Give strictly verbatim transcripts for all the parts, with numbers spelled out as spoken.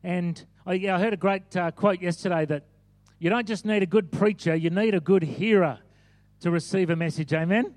And I, yeah, I heard a great uh, quote yesterday that you don't just need a good preacher, you need a good hearer to receive a message. Amen?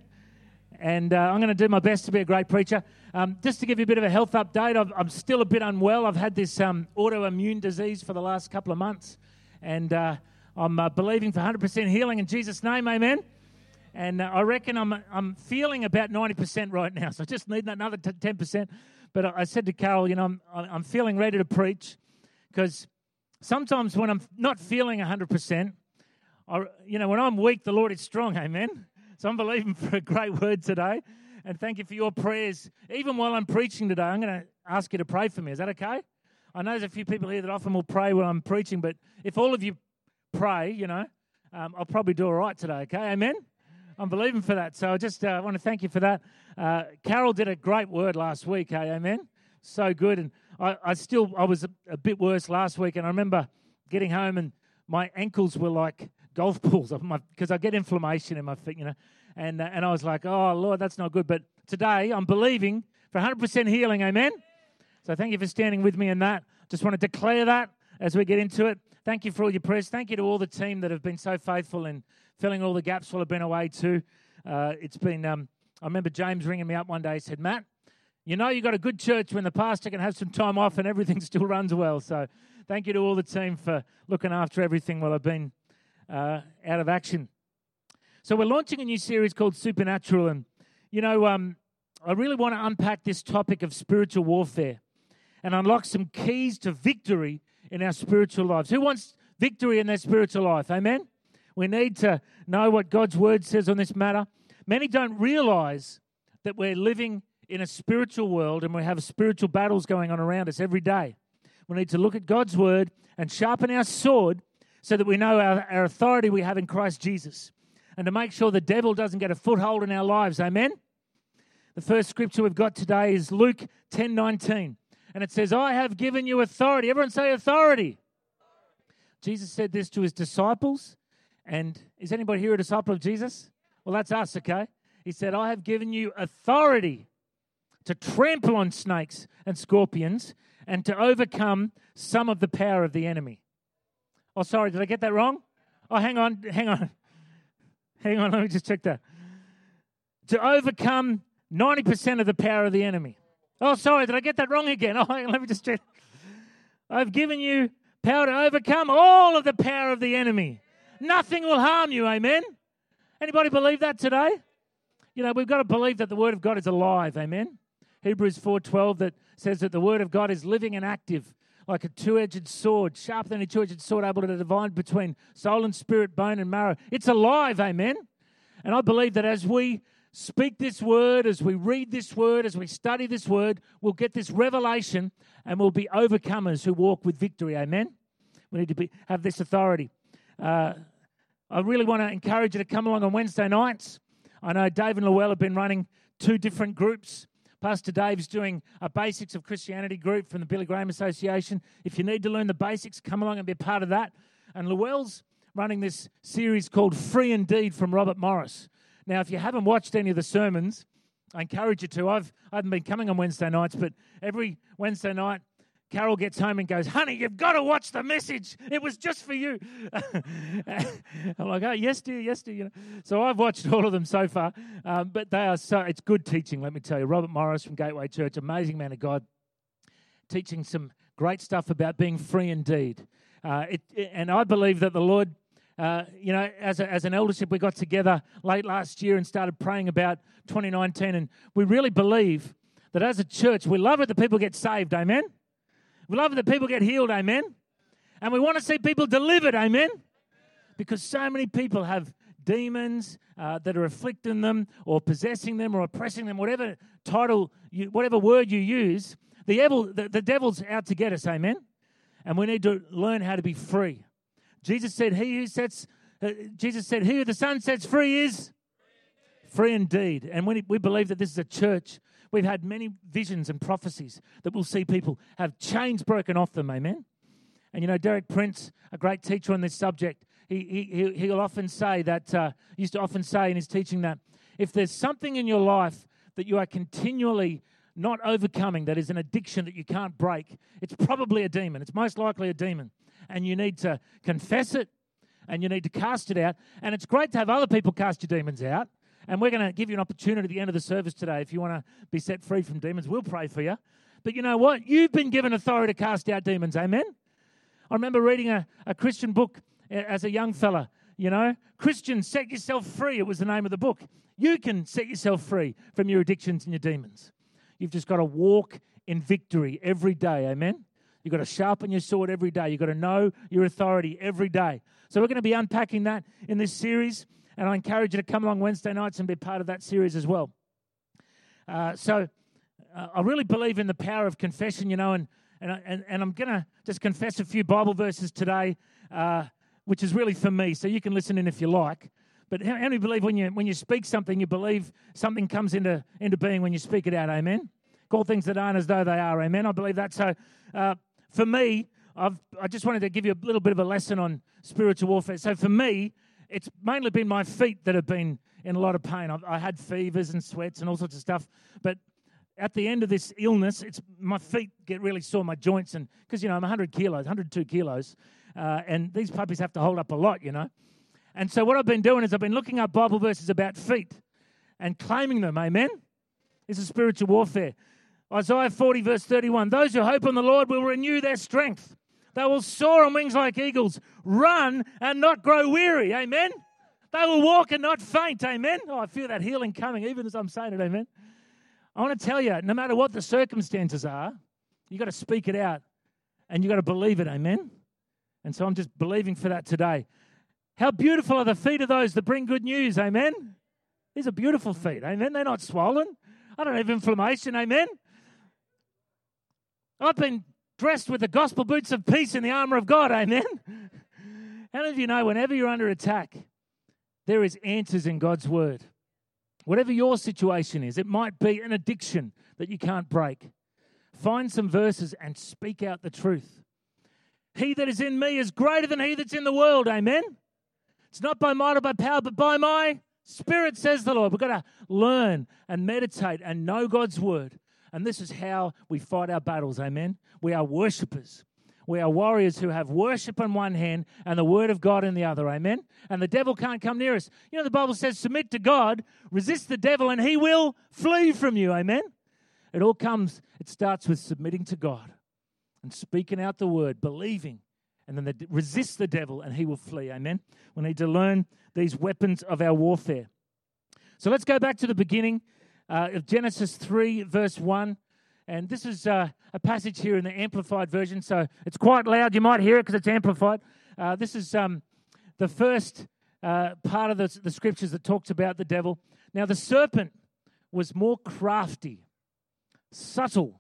And uh, I'm going to do my best to be a great preacher. Um, just to give you a bit of a health update, I've, I'm still a bit unwell. I've had this um, autoimmune disease for the last couple of months. And uh, I'm uh, believing for one hundred percent healing in Jesus' name. Amen? And uh, I reckon I'm I'm feeling about ninety percent right now. So I just need another ten percent. But I, I said to Carol, you know, I'm, I'm feeling ready to preach. Because sometimes when I'm not feeling one hundred percent, I, you know, when I'm weak, the Lord is strong, amen? So I'm believing for a great word today. And thank you for your prayers. Even while I'm preaching today, I'm going to ask you to pray for me. Is that okay? I know there's a few people here that often will pray when I'm preaching, but if all of you pray, you know, um, I'll probably do all right today, okay? Amen? I'm believing for that. So I just uh, want to thank you for that. Uh, Carol did a great word last week, hey? Amen? So good. And I, I still, I was a, a bit worse last week, and I remember getting home and my ankles were like golf balls because I get inflammation in my feet, you know, and uh, and I was like, oh, Lord, that's not good. But today I'm believing for one hundred percent healing, amen? So thank you for standing with me in that. Just want to declare that as we get into it. Thank you for all your prayers. Thank you to all the team that have been so faithful in filling all the gaps while I've been away too. Uh, it's been, um, I remember James ringing me up one day, he said, Matt, you know you got a good church when the pastor can have some time off and everything still runs well. So thank you to all the team for looking after everything while I've been uh, out of action. So we're launching a new series called Supernatural. And, you know, um, I really want to unpack this topic of spiritual warfare and unlock some keys to victory in our spiritual lives. Who wants victory in their spiritual life? Amen? We need to know what God's word says on this matter. Many don't realize that we're living in a spiritual world and we have spiritual battles going on around us every day. We need to look at God's word and sharpen our sword so that we know our, our authority we have in Christ Jesus and to make sure the devil doesn't get a foothold in our lives. Amen? The first scripture we've got today is Luke ten nineteen, and it says, I have given you authority. Everyone say authority. Jesus said this to his disciples, and is anybody here a disciple of Jesus? Well, that's us, okay? He said, I have given you authority to trample on snakes and scorpions and to overcome some of the power of the enemy. Oh, sorry, did I get that wrong? Oh, hang on, hang on. Hang on, let me just check that. To overcome ninety percent of the power of the enemy. Oh, sorry, did I get that wrong again? Oh, hang on, let me just check. I've given you power to overcome all of the power of the enemy. Nothing will harm you, amen? Anybody believe that today? You know, we've got to believe that the Word of God is alive, amen? Hebrews four twelve that says that the Word of God is living and active, like a two-edged sword, sharper than a two-edged sword, able to divide between soul and spirit, bone and marrow. It's alive, amen? And I believe that as we speak this Word, as we read this Word, as we study this Word, we'll get this revelation and we'll be overcomers who walk with victory, amen? We need to be have this authority. Uh, I really want to encourage you to come along on Wednesday nights. I know Dave and Llewellyn have been running two different groups. Pastor Dave's doing a Basics of Christianity group from the Billy Graham Association. If you need to learn the basics, come along and be a part of that. And Llewellyn's running this series called Free Indeed from Robert Morris. Now, if you haven't watched any of the sermons, I encourage you to. I've, I haven't been coming on Wednesday nights, but every Wednesday night, Carol gets home and goes, honey, you've got to watch the message. It was just for you. I'm like, oh, yes, dear, yes, dear. You know. So I've watched all of them so far. Um, but they are so, it's good teaching, let me tell you. Robert Morris from Gateway Church, amazing man of God, teaching some great stuff about being free indeed. Uh, it, it, and I believe that the Lord, uh, you know, as, a, as an eldership, we got together late last year and started praying about twenty nineteen. And we really believe that as a church, we love it that people get saved, amen? We love it that people get healed, amen? And we want to see people delivered, amen? Because so many people have demons uh, that are afflicting them or possessing them or oppressing them, whatever title, you, whatever word you use, the, devil, the, the devil's out to get us, amen? And we need to learn how to be free. Jesus said, he who sets, uh, Jesus said, he who the Son sets free is free indeed. And we, we believe that this is a church. We've had many visions and prophecies that we'll see people have chains broken off them, amen? And you know, Derek Prince, a great teacher on this subject, he, he, he'll often say that, uh, used to often say in his teaching that if there's something in your life that you are continually not overcoming, that is an addiction that you can't break, it's probably a demon. It's most likely a demon. And you need to confess it, and you need to cast it out. And it's great to have other people cast your demons out. And we're going to give you an opportunity at the end of the service today. If you want to be set free from demons, we'll pray for you. But you know what? You've been given authority to cast out demons. Amen? I remember reading a, a Christian book as a young fella. You know, Christian, set yourself free. It was the name of the book. You can set yourself free from your addictions and your demons. You've just got to walk in victory every day. Amen? You've got to sharpen your sword every day. You've got to know your authority every day. So we're going to be unpacking that in this series. And I encourage you to come along Wednesday nights and be part of that series as well. Uh, so uh, I really believe in the power of confession, you know, and and, and, and I'm going to just confess a few Bible verses today, uh, which is really for me, so you can listen in if you like. But how, how many believe when you when you speak something, you believe something comes into, into being when you speak it out, amen? Call things that aren't as though they are, amen? I believe that. So uh, for me, I've I just wanted to give you a little bit of a lesson on spiritual warfare. So for me, it's mainly been my feet that have been in a lot of pain. I've, I had fevers and sweats and all sorts of stuff. But at the end of this illness, it's my feet get really sore, my joints, and because, you know, I'm one hundred kilos, one hundred two kilos, uh, and these puppies have to hold up a lot, you know. And so what I've been doing is I've been looking up Bible verses about feet and claiming them, amen? This is spiritual warfare. Isaiah forty, verse thirty-one, those who hope on the Lord will renew their strength. They will soar on wings like eagles, run and not grow weary, amen? They will walk and not faint, amen? Oh, I feel that healing coming even as I'm saying it, amen? I want to tell you, no matter what the circumstances are, you've got to speak it out and you've got to believe it, amen? And so I'm just believing for that today. How beautiful are the feet of those that bring good news, amen? These are beautiful feet, amen? They're not swollen. I don't have inflammation, amen? I've been dressed with the gospel boots of peace and the armor of God, amen? How many of you know whenever you're under attack, there is answers in God's word? Whatever your situation is, it might be an addiction that you can't break. Find some verses and speak out the truth. He that is in me is greater than he that's in the world, amen? It's not by might or by power, but by my Spirit, says the Lord. We've got to learn and meditate and know God's word. And this is how we fight our battles, amen? We are worshippers. We are warriors who have worship in one hand and the word of God in the other, amen? And the devil can't come near us. You know, the Bible says, submit to God, resist the devil, and he will flee from you, amen? It all comes, it starts with submitting to God and speaking out the word, believing, and then the, resist the devil and he will flee, amen? We need to learn these weapons of our warfare. So let's go back to the beginning uh, of Genesis three, verse one. And this is uh, a passage here in the Amplified version, so it's quite loud. You might hear it because it's amplified. Uh, this is um, the first uh, part of the, the scriptures that talks about the devil. Now, the serpent was more crafty, subtle,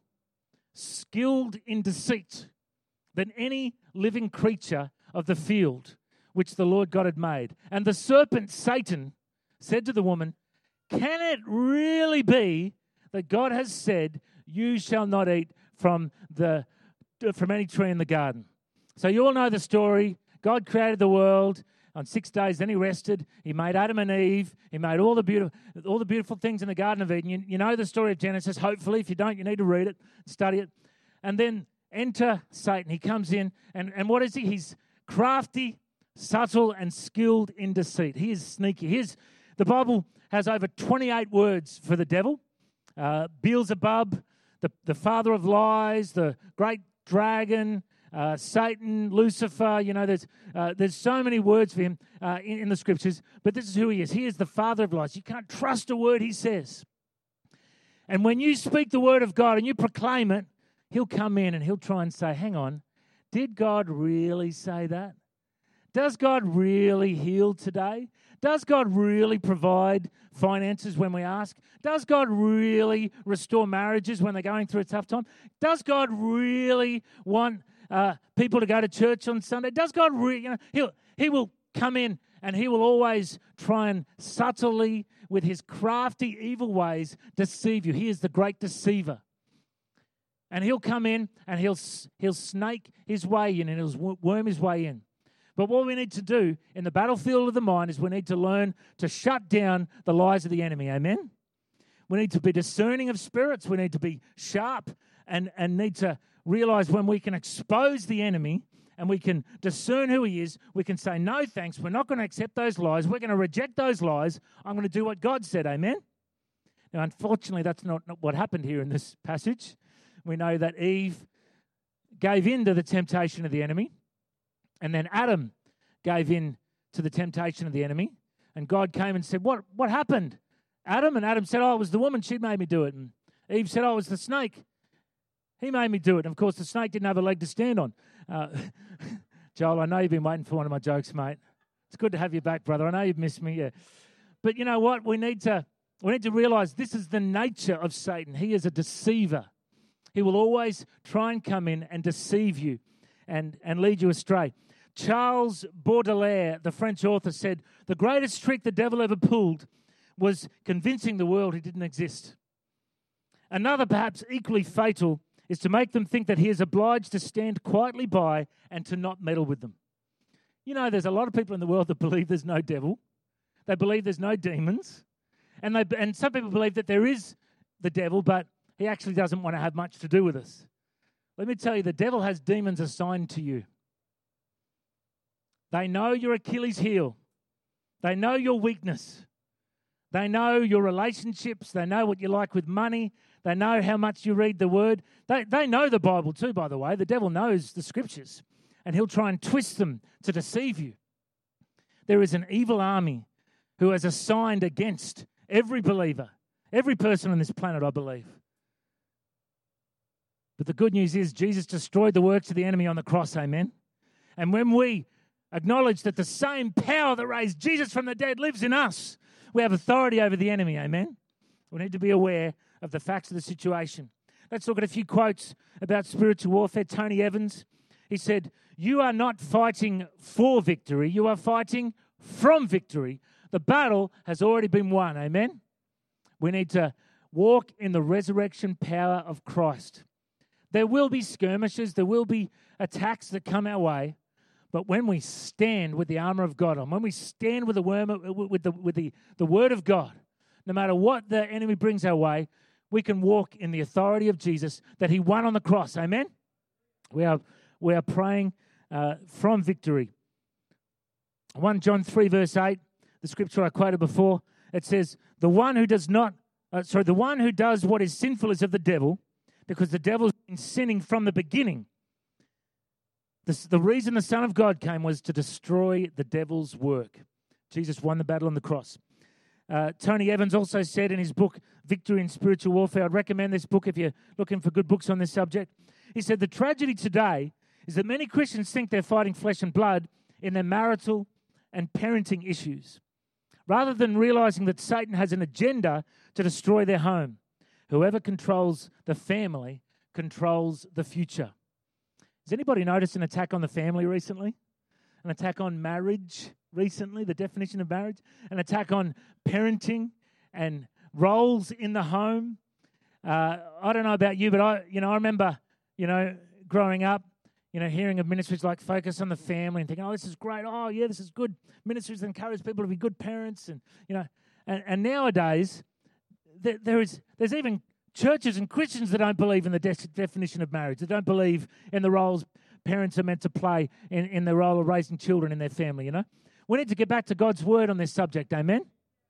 skilled in deceit than any living creature of the field which the Lord God had made. And the serpent, Satan, said to the woman, can it really be that God has said, you shall not eat from the from any tree in the garden? So you all know the story. God created the world on six days, then he rested. He made Adam and Eve. He made all the beautiful all the beautiful things in the Garden of Eden. You, you know the story of Genesis. Hopefully, if you don't, you need to read it, study it. And then enter Satan. He comes in, and, and what is he? He's crafty, subtle, and skilled in deceit. He is sneaky. Here's, the Bible has over twenty-eight words for the devil. Uh, Beelzebub, the, the father of lies, the great dragon, uh, Satan, Lucifer. You know, there's uh, there's so many words for him uh, in, in the scriptures, but this is who he is. He is the father of lies. You can't trust a word he says. And when you speak the word of God and you proclaim it, he'll come in and he'll try and say, hang on, did God really say that? Does God really heal today? Does God really provide finances when we ask? Does God really restore marriages when they're going through a tough time? Does God really want uh, people to go to church on Sunday? Does God really, you know, he'll, he will come in and he will always try and subtly, with his crafty, evil ways, deceive you. He is the great deceiver. And he'll come in and he'll he'll snake his way in and he'll worm his way in. But what we need to do in the battlefield of the mind is we need to learn to shut down the lies of the enemy, amen? We need to be discerning of spirits. We need to be sharp and, and need to realize when we can expose the enemy and we can discern who he is. We can say, no, thanks. We're not going to accept those lies. We're going to reject those lies. I'm going to do what God said. Amen? Now, unfortunately, that's not, not what happened here in this passage. We know that Eve gave in to the temptation of the enemy, and then Adam gave in to the temptation of the enemy, and God came and said, what, what happened, Adam? And Adam said, oh, it was the woman. She made me do it. And Eve said, oh, it was the snake. He made me do it. And, of course, the snake didn't have a leg to stand on. Uh, Joel, I know you've been waiting for one of my jokes, mate. It's good to have you back, brother. I know you've missed me, yeah. But you know what? We need to we need to realize this is the nature of Satan. He is a deceiver. He will always try and come in and deceive you and, and lead you astray. Charles Baudelaire, the French author, said, the greatest trick the devil ever pulled was convincing the world he didn't exist. Another, perhaps equally fatal, is to make them think that he is obliged to stand quietly by and to not meddle with them. You know, there's a lot of people in the world that believe there's no devil. They believe there's no demons. And they and some people believe that there is the devil, but he actually doesn't want to have much to do with us. Let me tell you, the devil has demons assigned to you. They know your Achilles heel. They know your weakness. They know your relationships. They know what you like with money. They know how much you read the Word. They, they know the Bible too, by the way. The devil knows the Scriptures, and he'll try and twist them to deceive you. There is an evil army who has assigned against every believer, every person on this planet, I believe. But the good news is Jesus destroyed the works of the enemy on the cross, amen? And when we acknowledge that the same power that raised Jesus from the dead lives in us, we have authority over the enemy, amen? We need to be aware of the facts of the situation. Let's look at a few quotes about spiritual warfare. Tony Evans, he said, you are not fighting for victory, you are fighting from victory. The battle has already been won, amen? We need to walk in the resurrection power of Christ. There will be skirmishes, there will be attacks that come our way, but when we stand with the armor of God on, when we stand with the worm, with the with the, the word of God, no matter what the enemy brings our way, we can walk in the authority of Jesus that he won on the cross, amen? We are we are praying uh, from victory. First John three, verse eight, the scripture I quoted before, it says, the one who does not, uh, sorry, the one who does what is sinful is of the devil, because the devil's been sinning from the beginning. The, the reason the Son of God came was to destroy the devil's work. Jesus won the battle on the cross. Uh, Tony Evans also said in his book, Victory in Spiritual Warfare, I'd recommend this book if you're looking for good books on this subject. He said, the tragedy today is that many Christians think they're fighting flesh and blood in their marital and parenting issues, rather than realizing that Satan has an agenda to destroy their home. Whoever controls the family controls the future. Has anybody noticed an attack on the family recently? An attack on marriage recently, the definition of marriage? An attack on parenting and roles in the home? Uh, I don't know about you, but I, you know, I remember, you know, growing up, you know, hearing of ministries like Focus on the Family and thinking, oh, this is great. Oh, yeah, this is good. Ministries that encourage people to be good parents. And, you know, and, and nowadays, there, there is, there's even churches and Christians that don't believe in the de- definition of marriage. They don't believe in the roles parents are meant to play in, in the role of raising children in their family, you know. We need to get back to God's word on this subject, amen?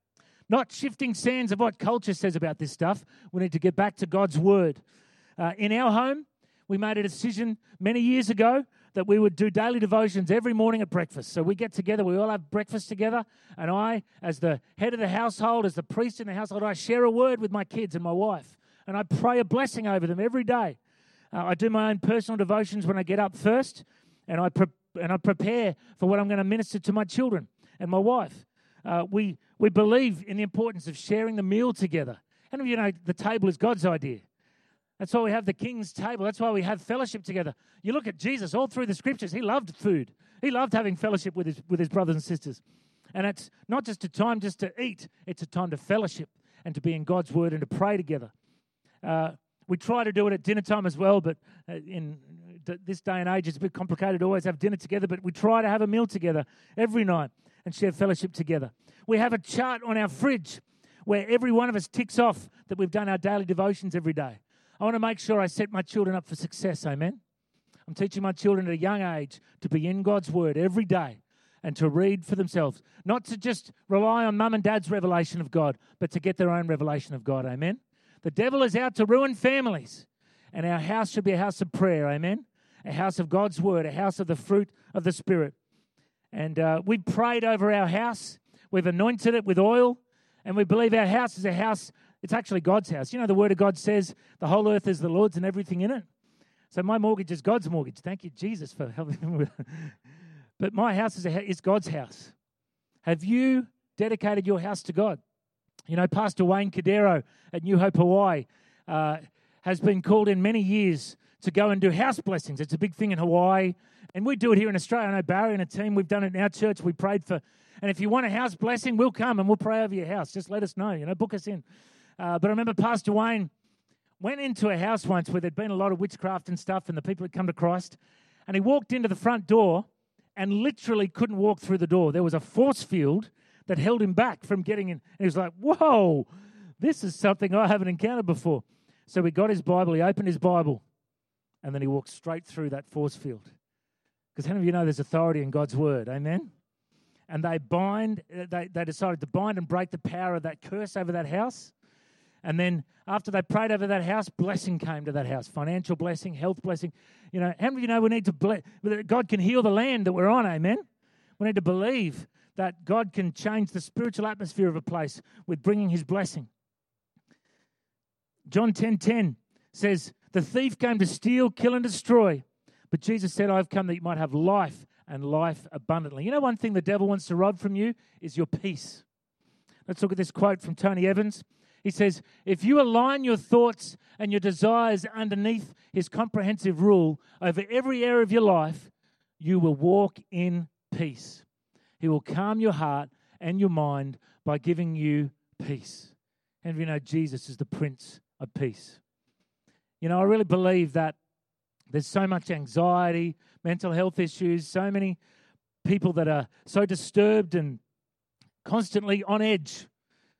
Not shifting sands of what culture says about this stuff. We need to get back to God's word. Uh, in our home, we made a decision many years ago that we would do daily devotions every morning at breakfast. So we get together, we all have breakfast together, and I, as the head of the household, as the priest in the household, I share a word with my kids and my wife, and I pray a blessing over them every day. Uh, I do my own personal devotions when I get up first, and I pre- and I prepare for what I'm going to minister to my children and my wife. Uh, we we believe in the importance of sharing the meal together. And you know, the table is God's idea. That's why we have the King's table. That's why we have fellowship together. You look at Jesus all through the scriptures. He loved food. He loved having fellowship with his with his brothers and sisters. And it's not just a time just to eat. It's a time to fellowship and to be in God's word and to pray together. Uh, we try to do it at dinner time as well, but uh, in th- this day and age, it's a bit complicated to always have dinner together, but we try to have a meal together every night and share fellowship together. We have a chart on our fridge where every one of us ticks off that we've done our daily devotions every day. I want to make sure I set my children up for success, amen? I'm teaching my children at a young age to be in God's Word every day and to read for themselves, not to just rely on mum and dad's revelation of God, but to get their own revelation of God, amen? The devil is out to ruin families, and our house should be a house of prayer, amen? A house of God's Word, a house of the fruit of the Spirit. And uh, we've prayed over our house. We've anointed it with oil, and we believe our house is a house, it's actually God's house. You know, the Word of God says the whole earth is the Lord's and everything in it. So my mortgage is God's mortgage. Thank you, Jesus, for helping me with it. But my house is, a, is God's house. Have you dedicated your house to God? You know, Pastor Wayne Cadero at New Hope Hawaii uh, has been called in many years to go and do house blessings. It's a big thing in Hawaii, and we do it here in Australia. I know Barry and a team, we've done it in our church. We prayed for, and if you want a house blessing, we'll come and we'll pray over your house. Just let us know, you know, book us in. Uh, but I remember Pastor Wayne went into a house once where there'd been a lot of witchcraft and stuff, and the people had come to Christ, and he walked into the front door and literally couldn't walk through the door. There was a force field that held him back from getting in. And he was like, whoa, this is something I haven't encountered before. So he got his Bible, he opened his Bible, and then he walked straight through that force field. Because how many of you know there's authority in God's Word? Amen? And they bind, they, they decided to bind and break the power of that curse over that house. And then after they prayed over that house, blessing came to that house. Financial blessing, health blessing. You know, how many of you know we need to bless, God can heal the land that we're on, amen? We need to believe that God can change the spiritual atmosphere of a place with bringing His blessing. John ten ten says, the thief came to steal, kill, and destroy. But Jesus said, I've come that you might have life and life abundantly. You know, one thing the devil wants to rob from you is your peace. Let's look at this quote from Tony Evans. He says, if you align your thoughts and your desires underneath His comprehensive rule over every area of your life, you will walk in peace. He will calm your heart and your mind by giving you peace. And you know, Jesus is the Prince of Peace. You know, I really believe that there's so much anxiety, mental health issues, so many people that are so disturbed and constantly on edge.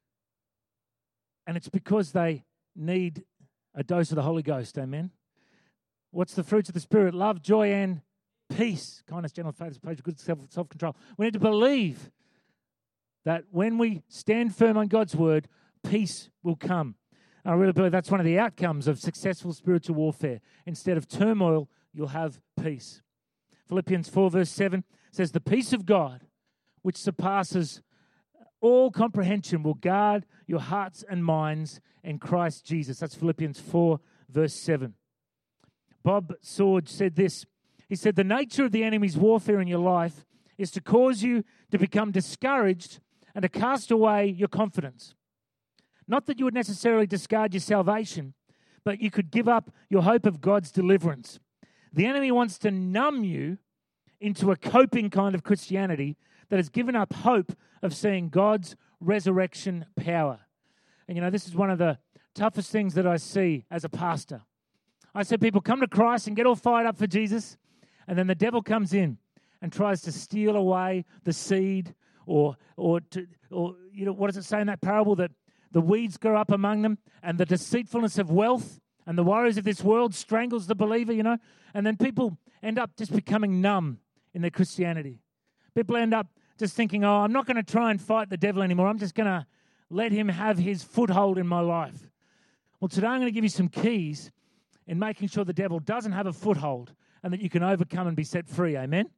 And it's because they need a dose of the Holy Ghost, amen? What's the fruits of the Spirit? Love, joy, and peace. Kindness, gentleness, faith, patience, good self-control. We need to believe that when we stand firm on God's Word, peace will come. I really believe that's one of the outcomes of successful spiritual warfare. Instead of turmoil, you'll have peace. Philippians four verse seven says, the peace of God, which surpasses all comprehension, will guard your hearts and minds in Christ Jesus. That's Philippians four verse seven. Bob Sorge said this. He said, the nature of the enemy's warfare in your life is to cause you to become discouraged and to cast away your confidence. Not that you would necessarily discard your salvation, but you could give up your hope of God's deliverance. The enemy wants to numb you into a coping kind of Christianity that has given up hope of seeing God's resurrection power. And you know, this is one of the toughest things that I see as a pastor. I see people come to Christ and get all fired up for Jesus, and then the devil comes in and tries to steal away the seed, or or to, or you know, what does it say in that parable, that the weeds grow up among them, and the deceitfulness of wealth and the worries of this world strangles the believer, you know. And then people end up just becoming numb in their Christianity. People end up just thinking, oh, I'm not going to try and fight the devil anymore. I'm just going to let him have his foothold in my life. Well, today I'm going to give you some keys in making sure the devil doesn't have a foothold and that you can overcome and be set free. Amen?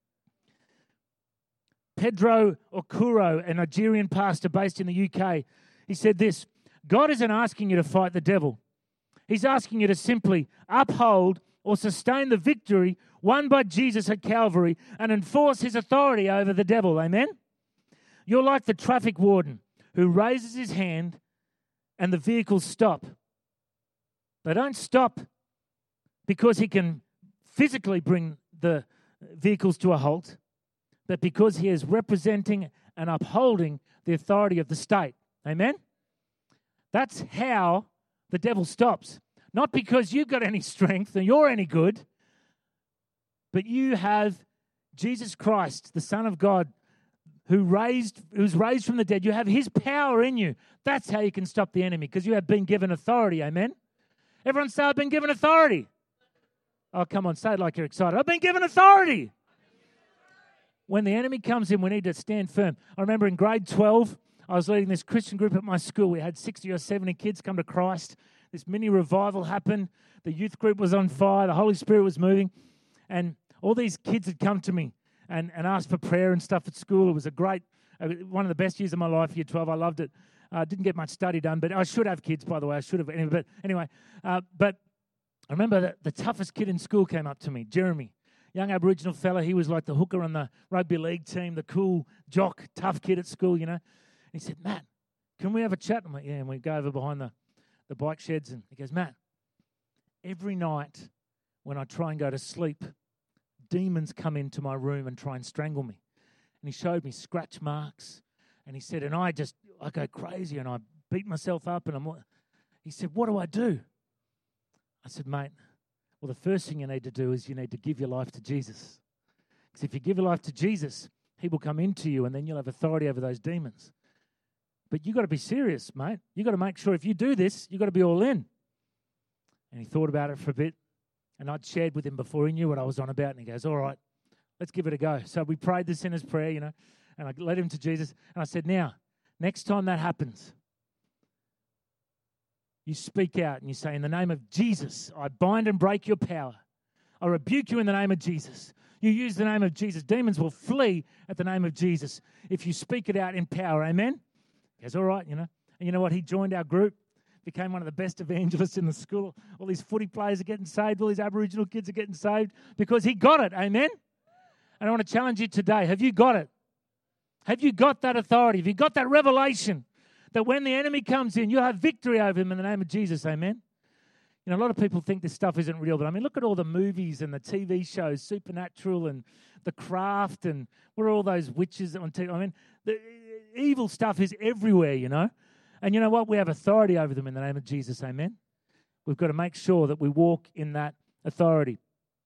Pedro Okuro, a Nigerian pastor based in the U K, he said this: God isn't asking you to fight the devil. He's asking you to simply uphold or sustain the victory won by Jesus at Calvary and enforce His authority over the devil. Amen? You're like the traffic warden who raises his hand and the vehicles stop. They don't stop because he can physically bring the vehicles to a halt, but because he is representing and upholding the authority of the state. Amen? That's how the devil stops. Not because you've got any strength and you're any good, but you have Jesus Christ, the Son of God, who raised, who's raised from the dead. You have his power in you. That's how you can stop the enemy, because you have been given authority. Amen? Everyone say, I've been given authority. Oh, come on, say it like you're excited. I've been given authority. When the enemy comes in, we need to stand firm. I remember in grade twelve, I was leading this Christian group at my school. We had sixty or seventy kids come to Christ. This mini revival happened. The youth group was on fire. The Holy Spirit was moving. And all these kids had come to me and, and asked for prayer and stuff at school. It was a great, uh, one of the best years of my life, year twelve. I loved it. I uh, didn't get much study done, but I should have kids, by the way. I should have. Anyway, but anyway, uh, but I remember that the toughest kid in school came up to me, Jeremy, young Aboriginal fella. He was like the hooker on the rugby league team, the cool jock, tough kid at school, you know. And he said, Matt, can we have a chat? I'm like, yeah, and we go over behind the, the bike sheds, and he goes, Matt, every night when I try and go to sleep, demons come into my room and try and strangle me. And he showed me scratch marks. And he said, and I just, I go crazy and I beat myself up. And I'm, he said, what do I do? I said, mate, well, the first thing you need to do is you need to give your life to Jesus. Because if you give your life to Jesus, he will come into you and then you'll have authority over those demons. But you've got to be serious, mate. You've got to make sure if you do this, you've got to be all in. And he thought about it for a bit. And I'd shared with him before he knew what I was on about. And he goes, all right, let's give it a go. So we prayed the sinner's prayer, you know. And I led him to Jesus. And I said, now, next time that happens, you speak out and you say, in the name of Jesus, I bind and break your power. I rebuke you in the name of Jesus. You use the name of Jesus. Demons will flee at the name of Jesus if you speak it out in power. Amen? He goes, all right, you know. And you know what? He joined our group, became one of the best evangelists in the school. All these footy players are getting saved. All these Aboriginal kids are getting saved because he got it. Amen? And I want to challenge you today. Have you got it? Have you got that authority? Have you got that revelation that when the enemy comes in, you have victory over him in the name of Jesus? Amen? You know, a lot of people think this stuff isn't real, but I mean, look at all the movies and the T V shows, Supernatural and The Craft, and what are all those witches on T V? I mean, the evil stuff is everywhere, you know? And you know what? We have authority over them in the name of Jesus. Amen? We've got to make sure that we walk in that authority.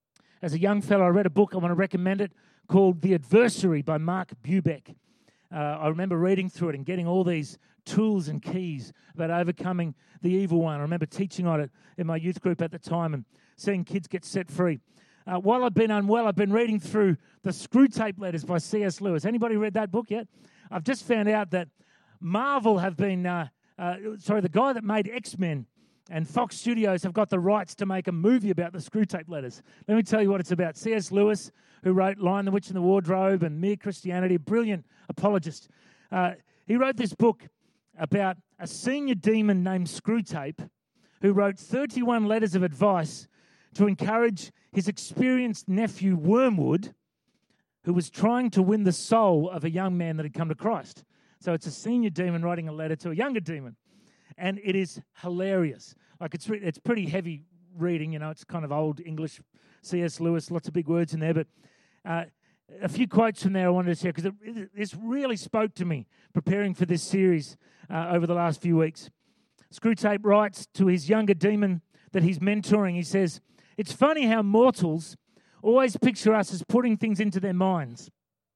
As a young fellow, I read a book, I want to recommend it, called The Adversary by Mark Bubeck. Uh, I remember reading through it and getting all these tools and keys about overcoming the evil one. I remember teaching on it in my youth group at the time and seeing kids get set free. Uh, while I've been unwell, I've been reading through the Screw Tape Letters by C S Lewis. Anybody read that book yet? I've just found out that Marvel have been, uh, uh, sorry, the guy that made X-Men and Fox Studios have got the rights to make a movie about the Screw Tape Letters. Let me tell you what it's about. C S Lewis, who wrote Lion, the Witch, and the Wardrobe and Mere Christianity, a brilliant apologist. Uh, he wrote this book about a senior demon named Screwtape who wrote thirty-one letters of advice to encourage his experienced nephew Wormwood, who was trying to win the soul of a young man that had come to Christ. So it's a senior demon writing a letter to a younger demon. And it is hilarious. Like it's re- it's pretty heavy reading, you know. It's kind of old English, C S Lewis, lots of big words in there. But uh, a few quotes from there I wanted to share because it, it, this really spoke to me preparing for this series uh, over the last few weeks. Screwtape writes to his younger demon that he's mentoring. He says, "It's funny how mortals always picture us as putting things into their minds.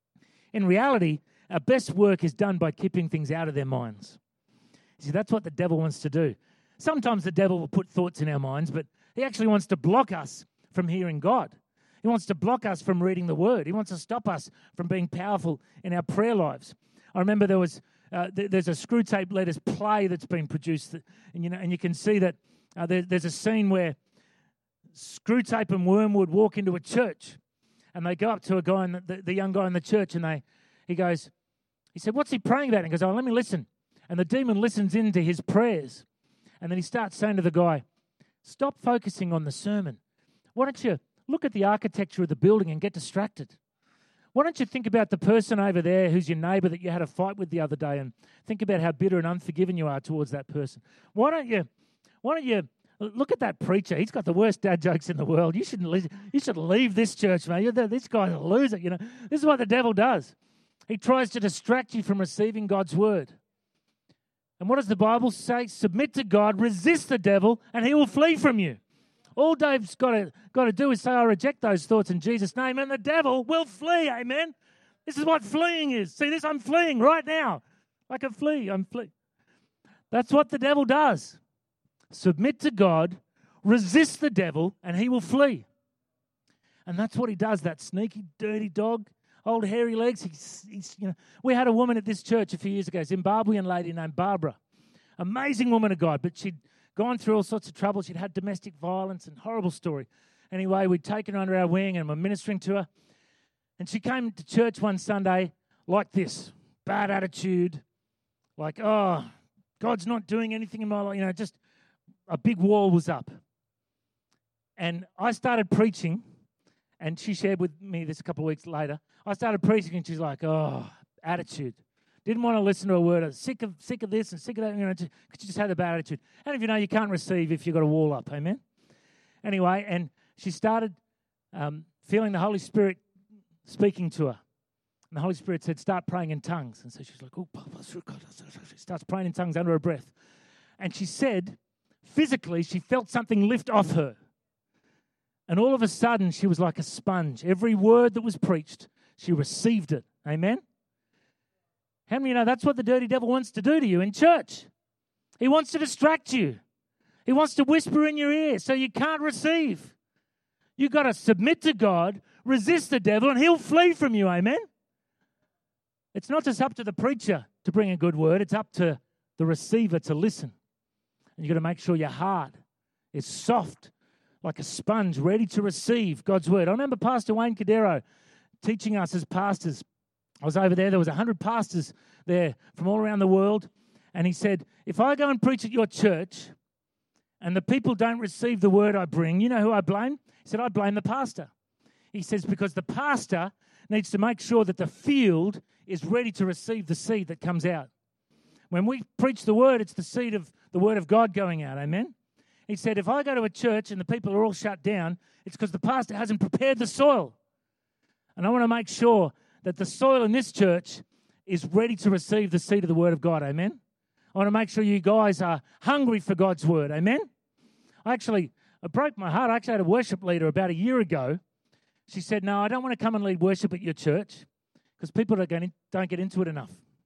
In reality, our best work is done by keeping things out of their minds." See, that's what the devil wants to do. Sometimes the devil will put thoughts in our minds, but he actually wants to block us from hearing God. He wants to block us from reading the Word. He wants to stop us from being powerful in our prayer lives. I remember there was uh, th- there's a Screwtape Letters play that's been produced, that, and you know, and you can see that uh, there, there's a scene where Screwtape and Wormwood walk into a church, and they go up to a guy, in the, the, the young guy in the church, and they he goes, he said, "What's he praying about?" And he goes, "Oh, let me listen." And the demon listens into his prayers. And then he starts saying to the guy, "Stop focusing on the sermon. Why don't you look at the architecture of the building and get distracted? Why don't you think about the person over there who's your neighbor that you had a fight with the other day and think about how bitter and unforgiving you are towards that person? Why don't you, why don't you look at that preacher? He's got the worst dad jokes in the world. You shouldn't leave, you should leave this church, man. You're the, this guy's a loser." You know, this is what the devil does. He tries to distract you from receiving God's word. And what does the Bible say? Submit to God, resist the devil, and he will flee from you. All Dave's got to got to do is say, "I reject those thoughts in Jesus' name," and the devil will flee. Amen. This is what fleeing is. See this? I'm fleeing right now. Like a flea, I'm fleeing. That's what the devil does. Submit to God, resist the devil, and he will flee. And that's what he does, that sneaky, dirty dog, old hairy legs. He's, he's, you know, we had a woman at this church a few years ago, a Zimbabwean lady named Barbara. Amazing woman of God, but she'd gone through all sorts of trouble. She'd had domestic violence and horrible story. Anyway, we'd taken her under our wing and we're ministering to her. And she came to church one Sunday like this, bad attitude, like, oh, God's not doing anything in my life. You know, just a big wall was up. And I started preaching. And she shared with me this a couple of weeks later. I started preaching, and she's like, "Oh, attitude. Didn't want to listen to a word. I was sick of sick of this and sick of that. You know, just, she just had a bad attitude. And if you know, you can't receive if you've got a wall up. Amen. Anyway, and she started um, feeling the Holy Spirit speaking to her. And the Holy Spirit said, "Start praying in tongues." And so she's like, "Oh, she starts praying in tongues under her breath." And she said, physically, she felt something lift off her. And all of a sudden, she was like a sponge. Every word that was preached, she received it. Amen? How many of you know that's what the dirty devil wants to do to you in church? He wants to distract you. He wants to whisper in your ear so you can't receive. You've got to submit to God, resist the devil, and he'll flee from you. Amen? It's not just up to the preacher to bring a good word. It's up to the receiver to listen. And you've got to make sure your heart is soft, like a sponge, ready to receive God's word. I remember Pastor Wayne Cadero teaching us as pastors. I was over there. There was one hundred pastors there from all around the world. And he said, if I go and preach at your church and the people don't receive the word I bring, you know who I blame? He said, I blame the pastor. He says, because the pastor needs to make sure that the field is ready to receive the seed that comes out. When we preach the word, it's the seed of the word of God going out. Amen? He said, if I go to a church and the people are all shut down, it's because the pastor hasn't prepared the soil. And I want to make sure that the soil in this church is ready to receive the seed of the word of God. Amen? I want to make sure you guys are hungry for God's word. Amen? I actually, it broke my heart. I actually had a worship leader about a year ago. She said, no, I don't want to come and lead worship at your church because people don't get, in, don't get into it enough.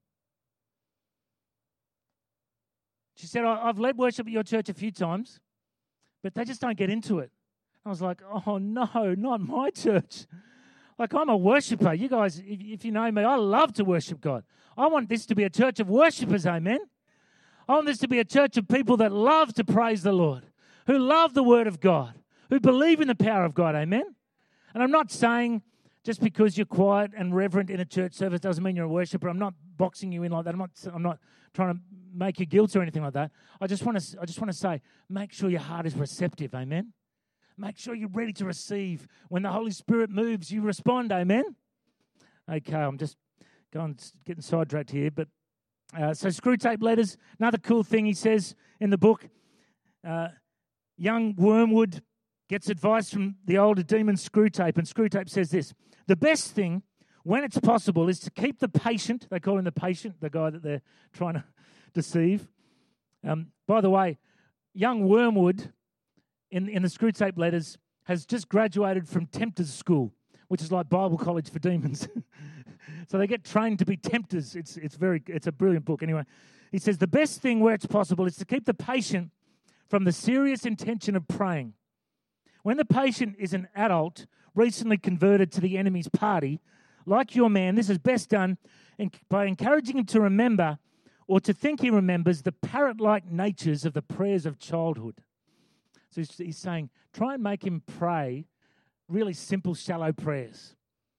She said, I've led worship at your church a few times, but they just don't get into it. I was like, oh, no, not my church. Like, I'm a worshiper. You guys, if, if you know me, I love to worship God. I want this to be a church of worshipers, amen? I want this to be a church of people that love to praise the Lord, who love the word of God, who believe in the power of God, amen? And I'm not saying just because you're quiet and reverent in a church service doesn't mean you're a worshiper. I'm not boxing you in like that. I'm not, I'm not trying to make you guilt or anything like that. I just want to I just want to say, make sure your heart is receptive, amen? Make sure you're ready to receive. When the Holy Spirit moves, you respond, amen? Okay, I'm just going getting sidetracked here. But uh, so Screwtape Letters, another cool thing he says in the book, uh, young Wormwood gets advice from the older demon Screwtape, and Screwtape says this, the best thing, when it's possible, is to keep the patient, they call him the patient, the guy that they're trying to deceive. Um, by the way, young Wormwood, in, in the Screwtape Letters, has just graduated from Tempters School, which is like Bible college for demons. So they get trained to be tempters. It's, it's, very, it's a brilliant book. Anyway, he says, the best thing where it's possible is to keep the patient from the serious intention of praying. When the patient is an adult recently converted to the enemy's party, like your man, this is best done in, by encouraging him to remember or to think he remembers the parrot-like natures of the prayers of childhood. So he's, he's saying, try and make him pray really simple, shallow prayers.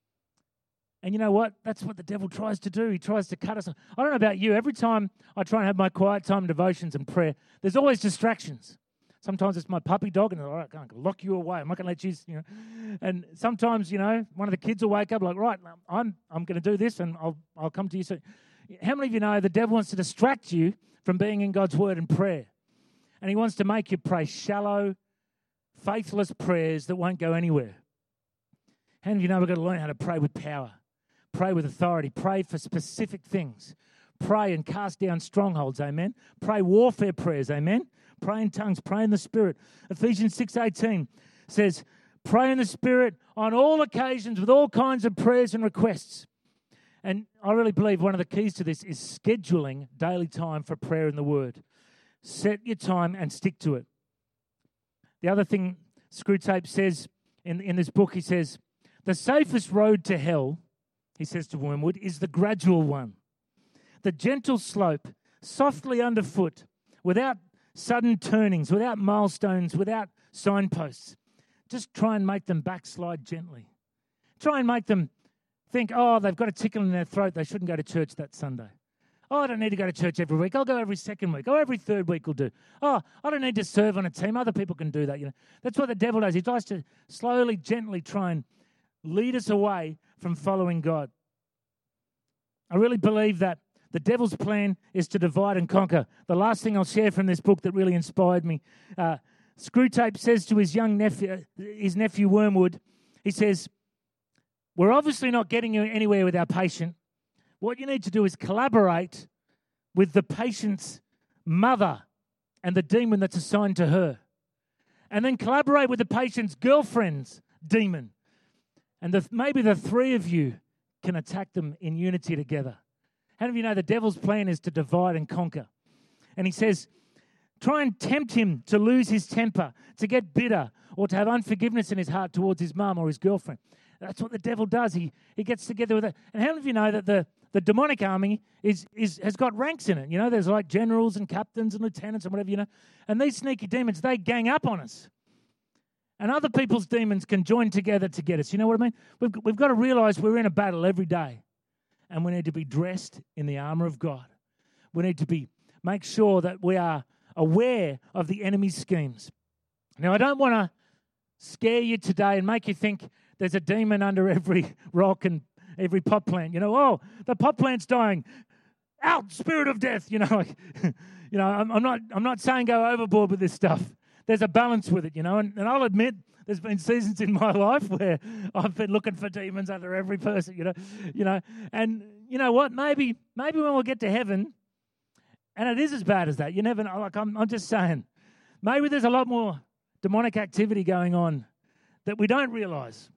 And you know what? That's what the devil tries to do. He tries to cut us off. I don't know about you. Every time I try and have my quiet time devotions and prayer, there's always distractions. Sometimes it's my puppy dog, and all right, I'm going to lock you away. I'm not going to let you, you know. And sometimes, you know, one of the kids will wake up like, right, I'm I'm going to do this, and I'll I'll come to you soon. How many of you know the devil wants to distract you from being in God's word and prayer? And he wants to make you pray shallow, faithless prayers that won't go anywhere. How many of you know we've got to learn how to pray with power, pray with authority, pray for specific things, pray and cast down strongholds, amen? Pray warfare prayers, amen? Pray in tongues, pray in the Spirit. Ephesians six eighteen says, pray in the Spirit on all occasions with all kinds of prayers and requests. And I really believe one of the keys to this is scheduling daily time for prayer and the Word. Set your time and stick to it. The other thing Screwtape says in, in this book, he says, the safest road to hell, he says to Wormwood, is the gradual one. The gentle slope, softly underfoot, without sudden turnings, without milestones, without signposts. Just try and make them backslide gently. Try and make them think, oh, they've got a tickle in their throat, they shouldn't go to church that Sunday. Oh, I don't need to go to church every week. I'll go every second week. Oh, every third week will do. Oh, I don't need to serve on a team. Other people can do that. You know, that's what the devil does. He tries to slowly, gently try and lead us away from following God. I really believe that the devil's plan is to divide and conquer. The last thing I'll share from this book that really inspired me, uh, Screwtape says to his young nephew, his nephew Wormwood, he says, we're obviously not getting anywhere with our patient. What you need to do is collaborate with the patient's mother and the demon that's assigned to her. And then collaborate with the patient's girlfriend's demon. And the, maybe the three of you can attack them in unity together. How many of you know the devil's plan is to divide and conquer? And he says, try and tempt him to lose his temper, to get bitter, or to have unforgiveness in his heart towards his mum or his girlfriend. That's what the devil does. He he gets together with it. And how many of you know that the, the demonic army is is has got ranks in it? You know, there's like generals and captains and lieutenants and whatever, you know. And these sneaky demons, they gang up on us. And other people's demons can join together to get us. You know what I mean? We've, we've got to realize we're in a battle every day. And we need to be dressed in the armor of God. We need to be make sure that we are aware of the enemy's schemes. Now, I don't want to scare you today and make you think there's a demon under every rock and every pot plant. You know, oh, the pot plant's dying. Out, spirit of death. You know, like, you know, I'm, I'm not, I'm not saying go overboard with this stuff. There's a balance with it, you know. And, and I'll admit, there's been seasons in my life where I've been looking for demons under every person, you know, you know. And you know what? Maybe, maybe when we get to heaven, and it is as bad as that. You never know. Like I'm, I'm just saying, maybe there's a lot more demonic activity going on that we don't realize.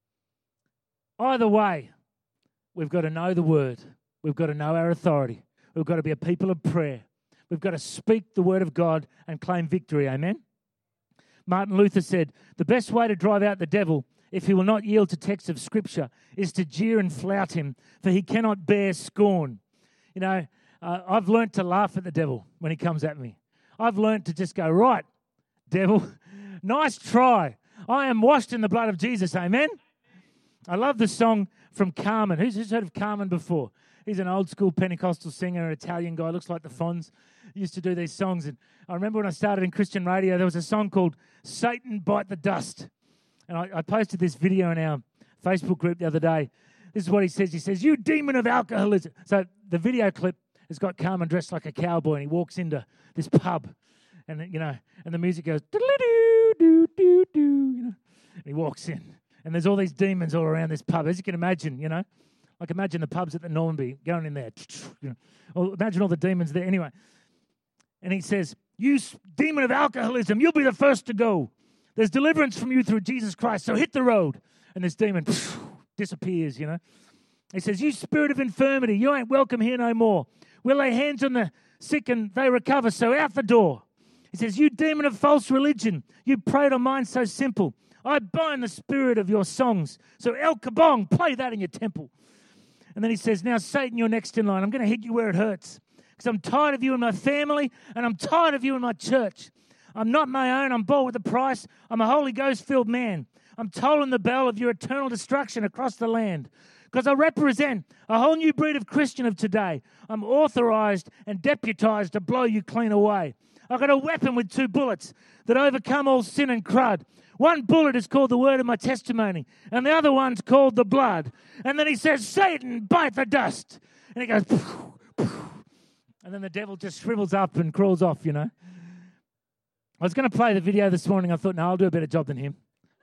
Either way, we've got to know the word. We've got to know our authority. We've got to be a people of prayer. We've got to speak the word of God and claim victory. Amen? Martin Luther said, the best way to drive out the devil, if he will not yield to texts of Scripture, is to jeer and flout him, for he cannot bear scorn. You know, uh, I've learnt to laugh at the devil when he comes at me. I've learnt to just go, right, devil, nice try. I am washed in the blood of Jesus. Amen? I love the song from Carmen. Who's, who's heard of Carmen before? He's an old school Pentecostal singer, an Italian guy, looks like the Fonz. He used to do these songs. And I remember when I started in Christian radio, there was a song called Satan Bite the Dust. And I, I posted this video in our Facebook group the other day. This is what he says. He says, you demon of alcoholism. So the video clip has got Carmen dressed like a cowboy, and he walks into this pub. And, you know, and the music goes, do-do-do-do-do-do, you know. And he walks in. And there's all these demons all around this pub, as you can imagine, you know. Like imagine the pubs at the Normanby going in there. You know. Or imagine all the demons there. Anyway. And he says, you demon of alcoholism, you'll be the first to go. There's deliverance from you through Jesus Christ, so hit the road. And this demon disappears, you know. He says, you spirit of infirmity, you ain't welcome here no more. We'll lay hands on the sick and they recover, so out the door. He says, you demon of false religion, you preyed on minds so simple. I bind the spirit of your songs. So El Kabong, play that in your temple. And then he says, now Satan, you're next in line. I'm going to hit you where it hurts. Because I'm tired of you and my family, and I'm tired of you and my church. I'm not my own. I'm bought with a price. I'm a Holy Ghost-filled man. I'm tolling the bell of your eternal destruction across the land. Because I represent a whole new breed of Christian of today. I'm authorized and deputized to blow you clean away. I've got a weapon with two bullets that overcome all sin and crud. One bullet is called the word of my testimony, and the other one's called the blood. And then he says, Satan, bite the dust. And he goes, poof, poof. And then the devil just shrivels up and crawls off, you know. I was going to play the video this morning. I thought, no, I'll do a better job than him.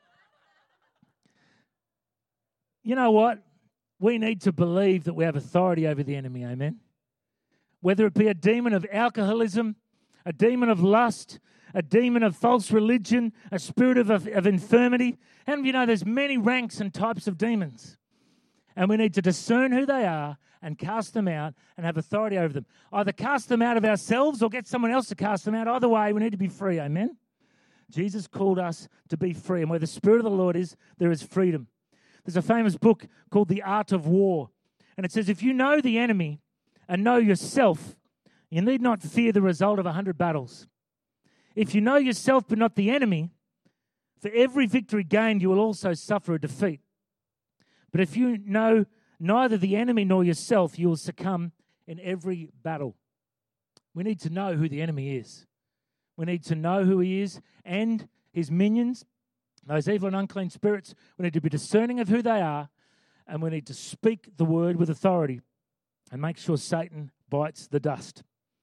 You know what? We need to believe that we have authority over the enemy, amen? Whether it be a demon of alcoholism, a demon of lust, a demon of false religion, a spirit of, of, of infirmity. How many of you know there's many ranks and types of demons? And we need to discern who they are and cast them out and have authority over them. Either cast them out of ourselves or get someone else to cast them out. Either way, we need to be free. Amen? Jesus called us to be free. And where the Spirit of the Lord is, there is freedom. There's a famous book called The Art of War. And it says, if you know the enemy and know yourself, you need not fear the result of a hundred battles. If you know yourself but not the enemy, for every victory gained, you will also suffer a defeat. But if you know neither the enemy nor yourself, you will succumb in every battle. We need to know who the enemy is. We need to know who he is and his minions, those evil and unclean spirits. We need to be discerning of who they are, and we need to speak the word with authority and make sure Satan bites the dust.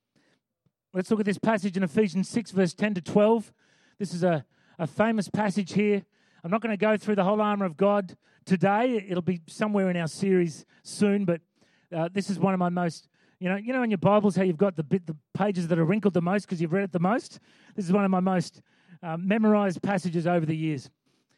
Let's look at this passage in Ephesians six, verse ten to twelve. This is a, a famous passage here. I'm not going to go through the whole armor of God today. It'll be somewhere in our series soon, but uh, this is one of my most, you know, you know in your Bibles how you've got the bit, the pages that are wrinkled the most because you've read it the most? This is one of my most uh, memorized passages over the years.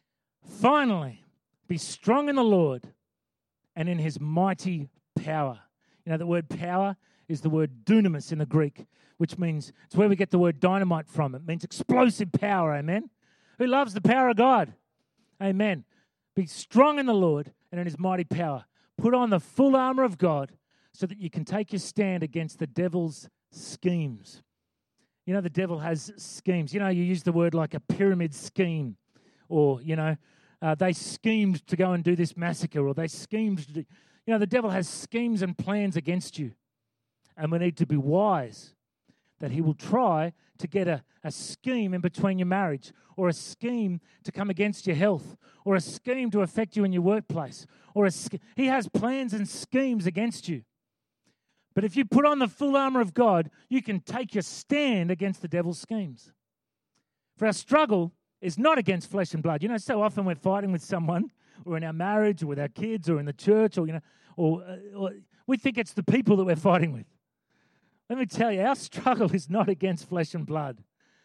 Finally, be strong in the Lord and in his mighty power. You know, the word power is the word dunamis in the Greek, which means it's where we get the word dynamite from. It means explosive power, amen? Who loves the power of God? Amen. Be strong in the Lord and in his mighty power. Put on the full armor of God so that you can take your stand against the devil's schemes. You know, the devil has schemes. You know, you use the word like a pyramid scheme, or, you know, uh, they schemed to go and do this massacre, or they schemed to do, you know, the devil has schemes and plans against you. And we need to be wise that he will try to get a, a scheme in between your marriage, or a scheme to come against your health, or a scheme to affect you in your workplace, or a sch- he has plans and schemes against you. But if you put on the full armor of God, you can take your stand against the devil's schemes. For our struggle is not against flesh and blood. You know, so often we're fighting with someone, or in our marriage, or with our kids, or in the church, or, you know, or, uh, or we think it's the people that we're fighting with. Let me tell you, our struggle is not against flesh and blood,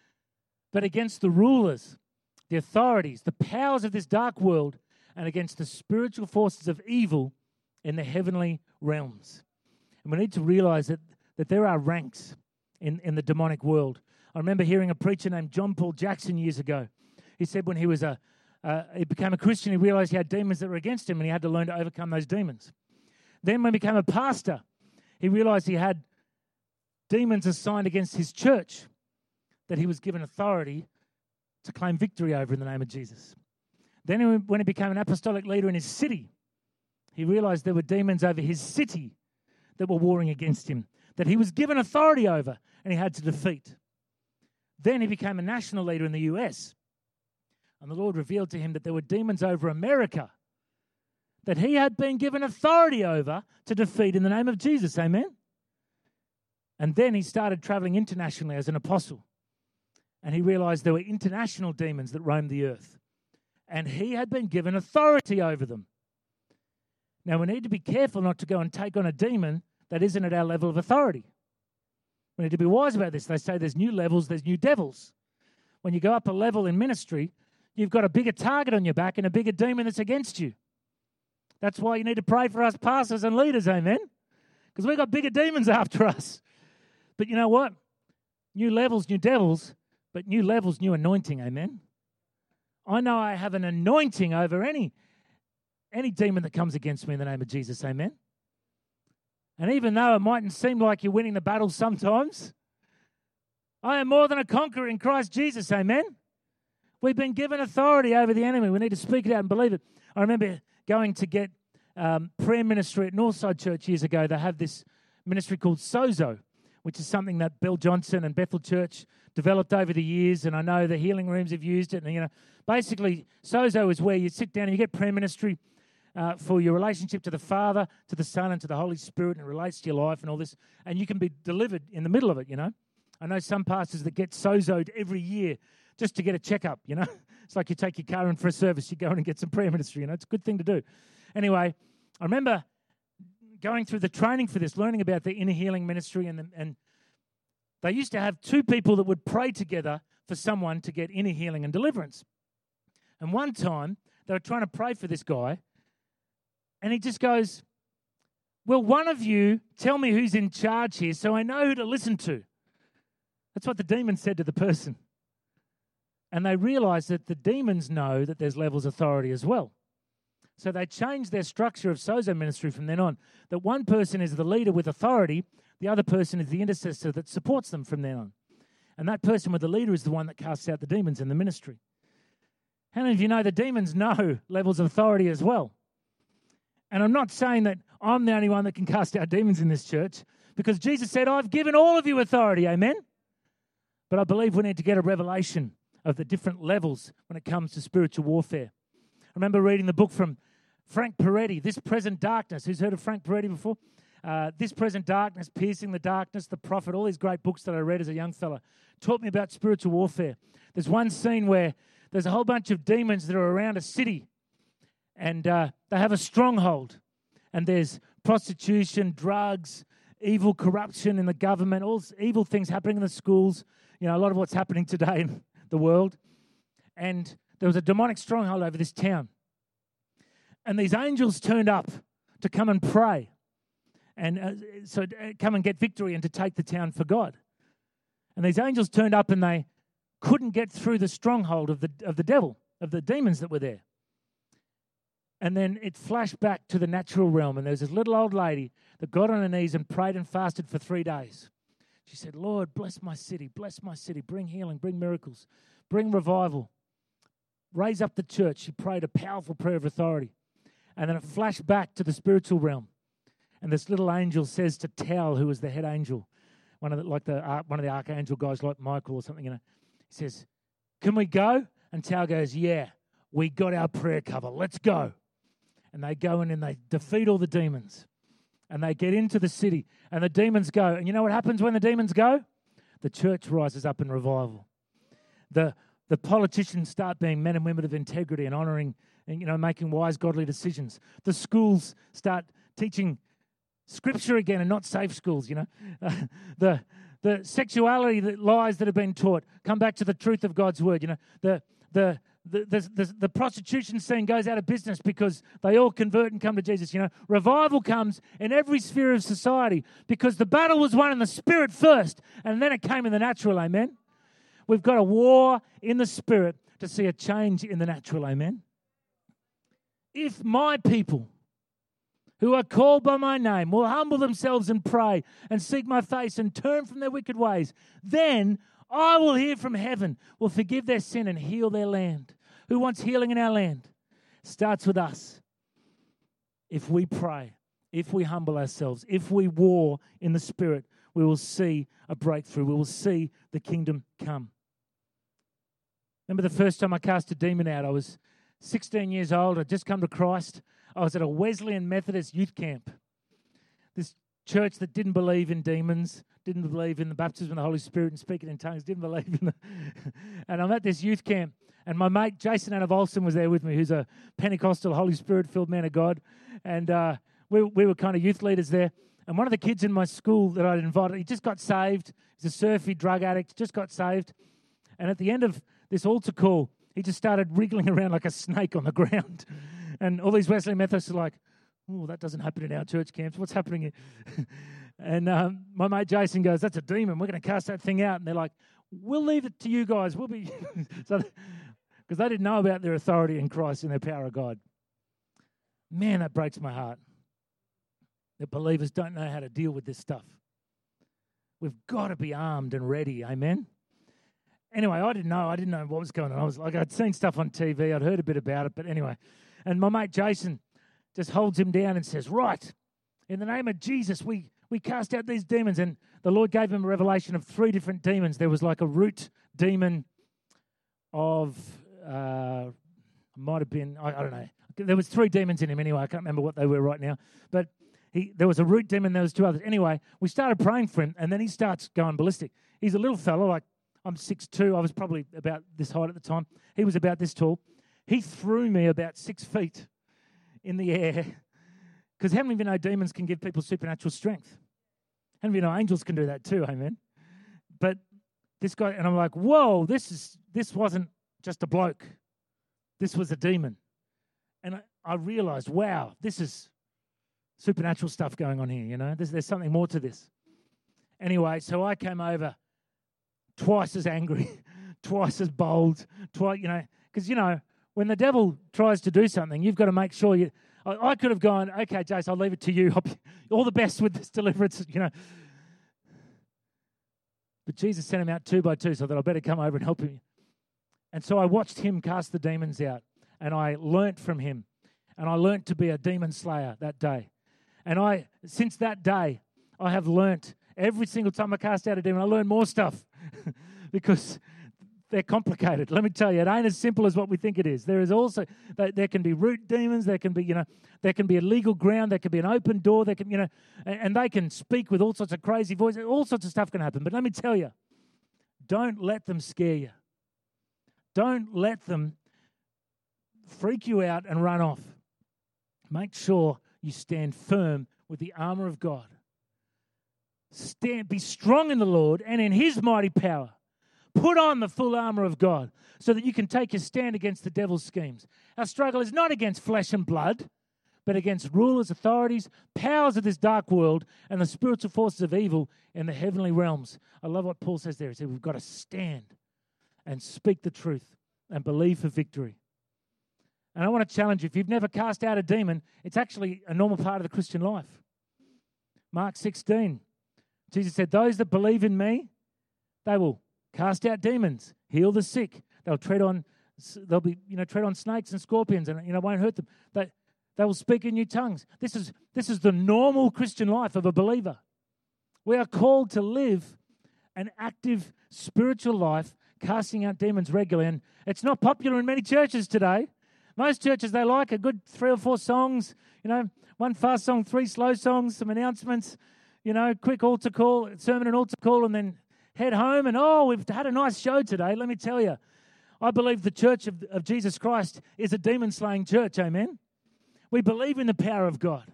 but against the rulers, the authorities, the powers of this dark world, and against the spiritual forces of evil in the heavenly realms. And we need to realize that, that there are ranks in, in the demonic world. I remember hearing a preacher named John Paul Jackson years ago. He said when he was a, uh, he became a Christian, he realized he had demons that were against him, and he had to learn to overcome those demons. Then when he became a pastor, he realized he had demons assigned against his church that he was given authority to claim victory over in the name of Jesus. Then when he became an apostolic leader in his city, he realized there were demons over his city that were warring against him, that he was given authority over and he had to defeat. Then he became a national leader in the U S, and the Lord revealed to him that there were demons over America that he had been given authority over to defeat in the name of Jesus. Amen? And then he started traveling internationally as an apostle. And he realized there were international demons that roamed the earth. And he had been given authority over them. Now, we need to be careful not to go and take on a demon that isn't at our level of authority. We need to be wise about this. They say there's new levels, there's new devils. When you go up a level in ministry, you've got a bigger target on your back and a bigger demon that's against you. That's why you need to pray for us pastors and leaders, amen? Because we've got bigger demons after us. But you know what? New levels, new devils, but new levels, new anointing, amen? I know I have an anointing over any, any demon that comes against me in the name of Jesus, amen? And even though it mightn't seem like you're winning the battle sometimes, I am more than a conqueror in Christ Jesus, amen? We've been given authority over the enemy. We need to speak it out and believe it. I remember going to get um, prayer ministry at Northside Church years ago. They have this ministry called Sozo, which is something that Bill Johnson and Bethel Church developed over the years, and I know the healing rooms have used it. And you know, basically, Sozo is where you sit down and you get prayer ministry uh, for your relationship to the Father, to the Son, and to the Holy Spirit, and it relates to your life and all this, and you can be delivered in the middle of it, you know. I know some pastors that get Sozoed every year just to get a checkup, you know. It's like you take your car in for a service, you go in and get some prayer ministry, you know. It's a good thing to do. Anyway, I remember going through the training for this, learning about the inner healing ministry, and, and they used to have two people that would pray together for someone to get inner healing and deliverance. And one time, they were trying to pray for this guy, And he just goes, will one of you tell me who's in charge here so I know who to listen to? That's what the demon said to the person. And they realized that the demons know that there's levels of authority as well. So they changed their structure of sozo ministry from then on. That one person is the leader with authority, the other person is the intercessor that supports them from then on. And that person with the leader is the one that casts out the demons in the ministry. How many of you know the demons know levels of authority as well? And I'm not saying that I'm the only one that can cast out demons in this church, because Jesus said, I've given all of you authority, amen? But I believe we need to get a revelation of the different levels when it comes to spiritual warfare. I remember reading the book from Frank Peretti, This Present Darkness. Who's heard of Frank Peretti before? Uh, This Present Darkness, Piercing the Darkness, The Prophet, all these great books that I read as a young fella taught me about spiritual warfare. There's one scene where there's a whole bunch of demons that are around a city, and uh, they have a stronghold. And there's prostitution, drugs, evil corruption in the government, all evil things happening in the schools. You know, a lot of what's happening today in the world. And there was a demonic stronghold over this town. And these angels turned up to come and pray. And uh, so uh, come and get victory and to take the town for God. And these angels turned up and they couldn't get through the stronghold of the of the devil, of the demons that were there. And then it flashed back to the natural realm. And there was this little old lady that got on her knees and prayed and fasted for three days. She said, Lord, bless my city, bless my city, bring healing, bring miracles, bring revival. Raise up the church. She prayed a powerful prayer of authority. And then it flashed back to the spiritual realm. And this little angel says to Tal, who was the head angel, one of the, like the uh, one of the archangel guys like Michael or something, you know, he says, can we go? And Tal goes, yeah, we got our prayer cover. Let's go. And they go in and they defeat all the demons. And they get into the city. And the demons go. And you know what happens when the demons go? The church rises up in revival. The the politicians start being men and women of integrity and honouring and, you know, making wise, godly decisions. The schools start teaching Scripture again and not safe schools, you know. Uh, the the sexuality that lies that have been taught come back to the truth of God's word, you know. The the the the, the, the prostitution scene goes out of business because they all convert and come to Jesus, you know. Revival comes in every sphere of society because the battle was won in the spirit first and then it came in the natural, amen. We've got a war in the spirit to see a change in the natural, amen. If my people who are called by my name will humble themselves and pray and seek my face and turn from their wicked ways, then I will hear from heaven, will forgive their sin and heal their land. Who wants healing in our land? Starts with us. If we pray, if we humble ourselves, if we war in the spirit, we will see a breakthrough. We will see the kingdom come. Remember the first time I cast a demon out? I was sixteen years old. I'd just come to Christ. I was at a Wesleyan Methodist youth camp. This church that didn't believe in demons, didn't believe in the baptism of the Holy Spirit and speaking in tongues, didn't believe in the... And I'm at this youth camp, and my mate Jason Anavolson was there with me, who's a Pentecostal, Holy Spirit-filled man of God. And uh, we, we were kind of youth leaders there. And one of the kids in my school that I'd invited, he just got saved. He's a surfy drug addict, just got saved. And at the end of this altar call, he just started wriggling around like a snake on the ground. And all these Wesleyan Methodists are like, oh, that doesn't happen in our church camps. What's happening here? And um, my mate Jason goes, that's a demon. We're going to cast that thing out. And they're like, we'll leave it to you guys. We'll be... so, because they didn't know about their authority in Christ and their power of God. Man, that breaks my heart. That believers don't know how to deal with this stuff. We've got to be armed and ready. Amen? Anyway, I didn't know. I didn't know what was going on. I was like, I'd seen stuff on T V. I'd heard a bit about it. But anyway, and my mate Jason just holds him down and says, right, in the name of Jesus, we, we cast out these demons. And the Lord gave him a revelation of three different demons. There was like a root demon of, uh, might have been, I, I don't know. There was three demons in him anyway. I can't remember what they were right now. But he, there was a root demon, there was two others. Anyway, we started praying for him, and then he starts going ballistic. He's a little fellow, like I'm six foot two. I was probably about this height at the time. He was about this tall. He threw me about six feet in the air. Because how many of you know demons can give people supernatural strength? How many of you know angels can do that too, amen? But this guy, and I'm like, whoa, this is this wasn't just a bloke. This was a demon. And I, I realized, wow, this is supernatural stuff going on here, you know. There's, there's something more to this. Anyway, so I came over twice as angry, twice as bold, twice, you know, because, you know, when the devil tries to do something, you've got to make sure you, I, I could have gone, okay, Jace, I'll leave it to you. All the best with this deliverance, you know. But Jesus sent him out two by two, so that I better come over and help him. And so I watched him cast the demons out, and I learnt from him. And I learnt to be a demon slayer that day. And I, since that day, I have learnt every single time I cast out a demon, I learn more stuff because they're complicated. Let me tell you, it ain't as simple as what we think it is. There is also, there can be root demons, there can be, you know, there can be a legal ground, there can be an open door, there can, you know, and they can speak with all sorts of crazy voices, all sorts of stuff can happen. But let me tell you, don't let them scare you. Don't let them freak you out and run off. Make sure you stand firm with the armor of God. Stand, be strong in the Lord and in His mighty power. Put on the full armor of God so that you can take your stand against the devil's schemes. Our struggle is not against flesh and blood, but against rulers, authorities, powers of this dark world, and the spiritual forces of evil in the heavenly realms. I love what Paul says there. He said, we've got to stand and speak the truth and believe for victory. And I want to challenge you, if you've never cast out a demon, it's actually a normal part of the Christian life. Mark sixteen, Jesus said, those that believe in me, they will cast out demons, heal the sick. They'll tread on, they'll be, you know, tread on snakes and scorpions, and you know, won't hurt them. They, they will speak in new tongues. This is this is the normal Christian life of a believer. We are called to live an active spiritual life, casting out demons regularly. And it's not popular in many churches today. Most churches, they like a good three or four songs, you know, one fast song, three slow songs, some announcements, you know, quick altar call, sermon and altar call, and then head home and, oh, we've had a nice show today. Let me tell you, I believe the church of, of Jesus Christ is a demon-slaying church, amen? We believe in the power of God.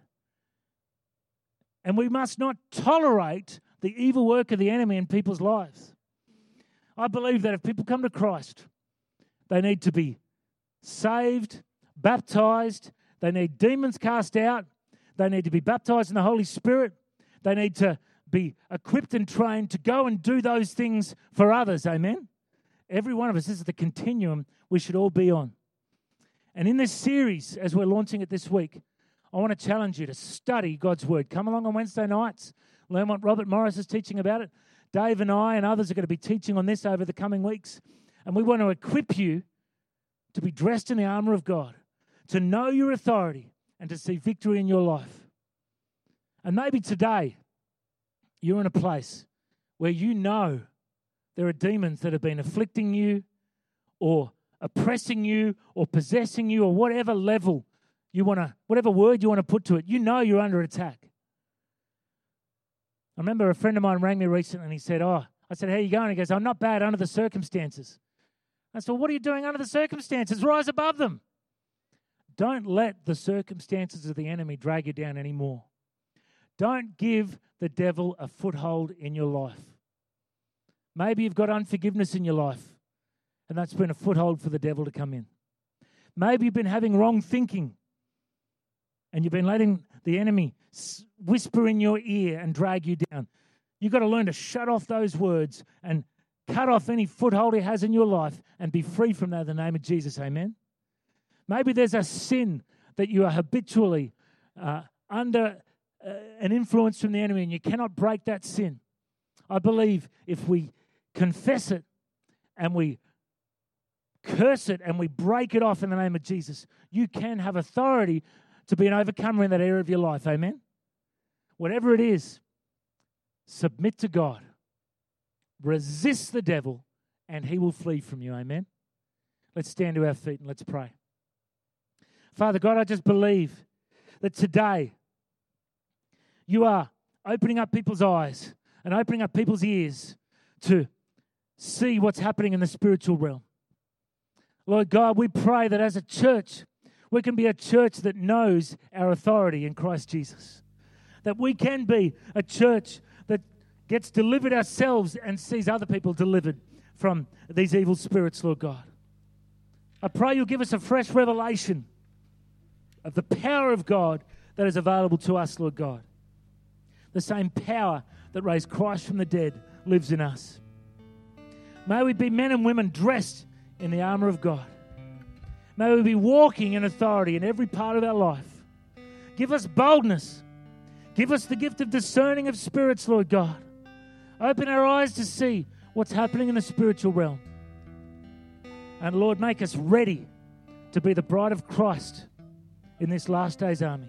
And we must not tolerate the evil work of the enemy in people's lives. I believe that if people come to Christ, they need to be saved, baptized, they need demons cast out, they need to be baptized in the Holy Spirit, they need to be equipped and trained to go and do those things for others, amen? Every one of us, this is the continuum we should all be on. And in this series, as we're launching it this week, I want to challenge you to study God's Word. Come along on Wednesday nights, learn what Robert Morris is teaching about it. Dave and I and others are going to be teaching on this over the coming weeks. And we want to equip you to be dressed in the armor of God, to know your authority, and to see victory in your life. And maybe today, you're in a place where you know there are demons that have been afflicting you or oppressing you or possessing you or whatever level you want to, whatever word you want to put to it. You know you're under attack. I remember a friend of mine rang me recently and he said, oh, I said, how are you going? He goes, I'm not bad under the circumstances. I said, well, what are you doing under the circumstances? Rise above them. Don't let the circumstances of the enemy drag you down anymore. Don't give the devil a foothold in your life. Maybe you've got unforgiveness in your life, and that's been a foothold for the devil to come in. Maybe you've been having wrong thinking, and you've been letting the enemy whisper in your ear and drag you down. You've got to learn to shut off those words and cut off any foothold he has in your life and be free from that in the name of Jesus, amen? Maybe there's a sin that you are habitually uh, under uh, an influence from the enemy and you cannot break that sin. I believe if we confess it and we curse it and we break it off in the name of Jesus, you can have authority to be an overcomer in that area of your life, amen? Whatever it is, submit to God. Resist the devil, and he will flee from you. Amen? Let's stand to our feet and let's pray. Father God, I just believe that today you are opening up people's eyes and opening up people's ears to see what's happening in the spiritual realm. Lord God, we pray that as a church, we can be a church that knows our authority in Christ Jesus. That we can be a church that gets delivered ourselves and sees other people delivered from these evil spirits, Lord God. I pray you'll give us a fresh revelation of the power of God that is available to us, Lord God. The same power that raised Christ from the dead lives in us. May we be men and women dressed in the armor of God. May we be walking in authority in every part of our life. Give us boldness. Give us the gift of discerning of spirits, Lord God. Open our eyes to see what's happening in the spiritual realm. And Lord, make us ready to be the bride of Christ in this last days army.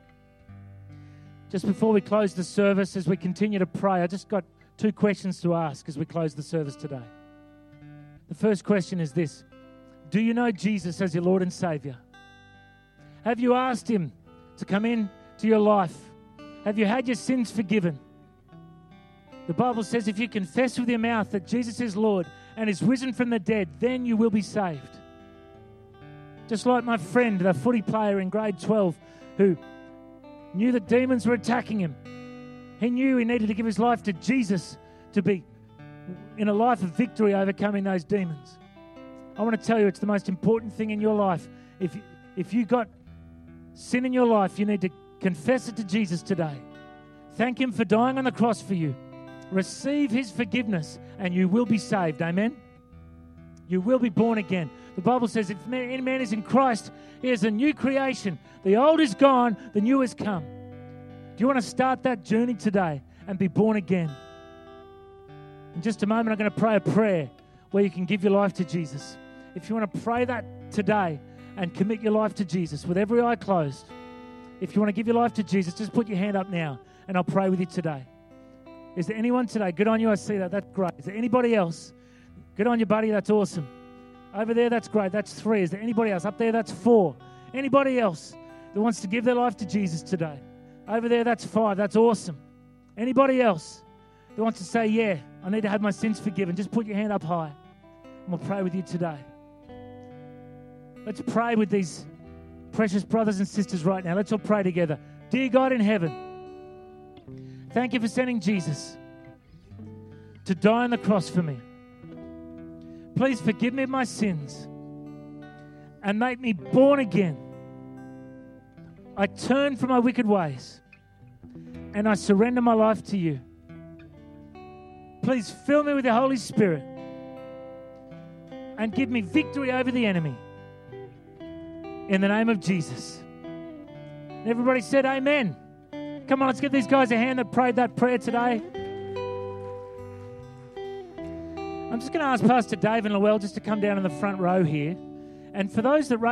Just before we close the service, as we continue to pray, I just got two questions to ask as we close the service today. The first question is this: do you know Jesus as your Lord and Savior? Have you asked Him to come in to your life? Have you had your sins forgiven? The Bible says if you confess with your mouth that Jesus is Lord and is risen from the dead, then you will be saved. Just like my friend, the footy player in grade twelve, who knew that demons were attacking him. He knew he needed to give his life to Jesus to be in a life of victory overcoming those demons. I want to tell you, it's the most important thing in your life. If, if you got sin in your life, you need to confess it to Jesus today. Thank Him for dying on the cross for you. Receive His forgiveness and you will be saved. Amen? You will be born again. The Bible says if any man is in Christ, he is a new creation. The old is gone, the new has come. Do you want to start that journey today and be born again? In just a moment, I'm going to pray a prayer where you can give your life to Jesus. If you want to pray that today and commit your life to Jesus with every eye closed, if you want to give your life to Jesus, just put your hand up now and I'll pray with you today. Is there anyone today? Good on you, I see that. That's great. Is there anybody else? Good on you, buddy. That's awesome. Over there, that's great. That's three. Is there anybody else? Up there, that's four. Anybody else that wants to give their life to Jesus today? Over there, that's five. That's awesome. Anybody else that wants to say, yeah, I need to have my sins forgiven? Just put your hand up high and we'll pray with you today. Let's pray with these precious brothers and sisters right now. Let's all pray together. Dear God in heaven, thank you for sending Jesus to die on the cross for me. Please forgive me of my sins and make me born again. I turn from my wicked ways and I surrender my life to you. Please fill me with the Holy Spirit and give me victory over the enemy. In the name of Jesus. And everybody said amen. Come on, let's give these guys a hand that prayed that prayer today. I'm just going to ask Pastor Dave and Lowell just to come down in the front row here. And for those that